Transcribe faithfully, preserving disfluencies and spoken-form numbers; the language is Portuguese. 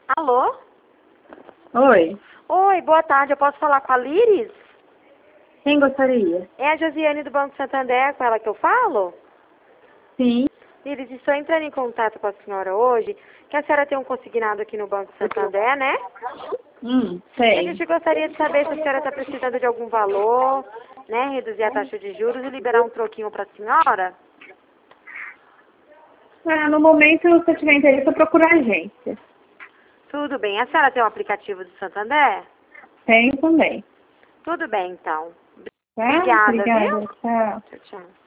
Alô? Oi, Oi, boa tarde. Eu posso falar com a Liris? quem gostaria? É a Josiane do Banco Santander, com ela que eu falo? Sim. Liris, estou entrando em contato com a senhora hoje, que a senhora tem um consignado aqui no Banco Santander, né? Hum, E a sei. gente gostaria de saber se a senhora está precisando de algum valor, né? Reduzir a taxa de juros e liberar um troquinho para a senhora? Ah, no momento, se eu tiver interesse, eu procuro a agência. Tudo bem. A senhora tem um aplicativo do Santander? Tenho também. Tudo bem, então. Tá? Obrigada, Obrigada. viu? Tchau. Tchau, tchau.